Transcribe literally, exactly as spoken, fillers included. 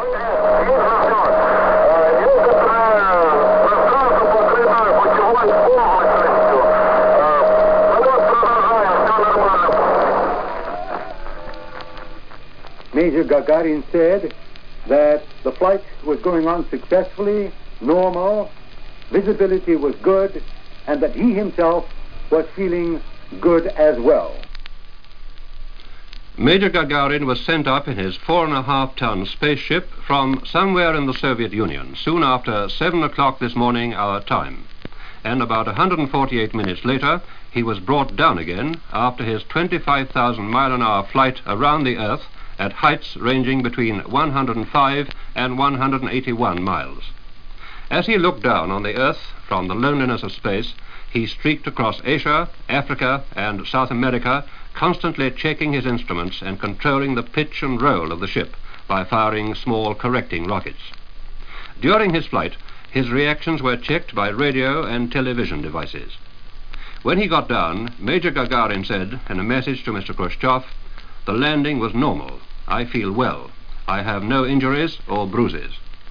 Major Gagarin said that the flight was going on successfully, normal, visibility was good, and that he himself was feeling good as well. Major Gagarin was sent up in his four and a half ton spaceship from somewhere in the Soviet Union soon after seven o'clock this morning, our time. And about one hundred forty-eight minutes later, he was brought down again after his twenty-five thousand mile an hour flight around the Earth at heights ranging between one hundred five and one hundred eighty-one miles. As he looked down on the Earth from the loneliness of space, he streaked across Asia, Africa, and South America, constantly checking his instruments and controlling the pitch and roll of the ship by firing small correcting rockets. During his flight, his reactions were checked by radio and television devices. When he got down, Major Gagarin said in a message to Mister Khrushchev, "The landing was normal. I feel well. I have no injuries or bruises."